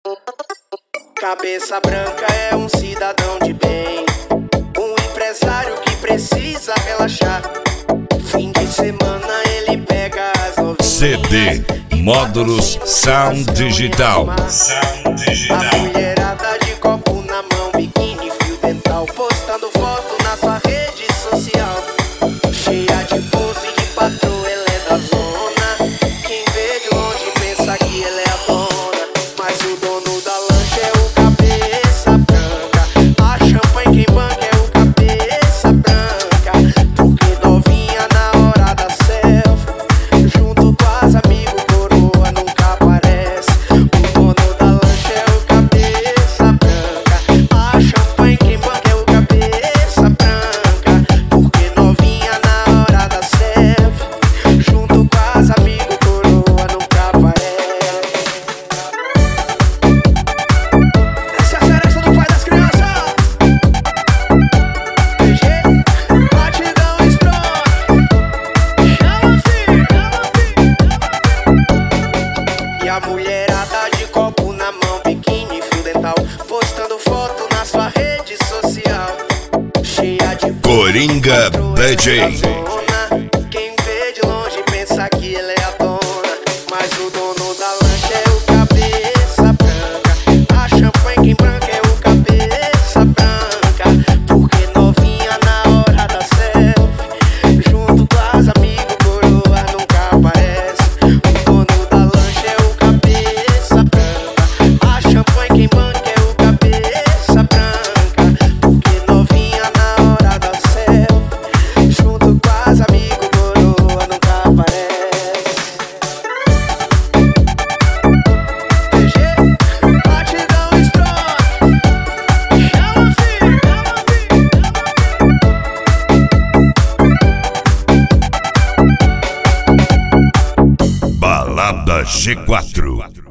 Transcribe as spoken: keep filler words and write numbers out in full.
Cabeça branca é um cidadão de bem, um empresário que precisa relaxar. Fim de semana ele pega as novinhas. C D Módulos Sound Digital. Sound Digital. A mulherada de copo na mão, biquíni, fio dental, postando foto na sua rede social. Cheia de pose de patroa, ela é da zona. Quem vê de longe pensa que ela é a dona, mas o dono da lancha é o cabeça branca. A champanhe quem banca é o cabeça branca. Porque novinha na hora da selfie, junto com as amigos, coroa nunca aparece. O dono da lancha é o cabeça branca. A champanhe quem banca é o cabeça branca. Porque novinha na hora da selfie, junto com as amigos, coroa nunca aparece. Essa é a seresta do pai das crianças. P G, batidão strong. Chama assim, e a mulherada de copo na mão, biquíni, fio dental, postando foto na sua rede social. Cheia de Coringa D J. Quem vê de longe pensa que ele é a dona, mas o dono da lancha é o cabeça branca. A champanhe quem branca é o cabeça branca. Porque novinha na hora da selfie, junto com as amigos, coroa nunca aparece. O dono da lancha é o cabeça branca. A champanhe quem banca é o cabeça branca. Porque novinha na hora da selfie, junto com as amigos, coroa nunca aparece. P G, batidão strong. Chama assim, Balada G quatro.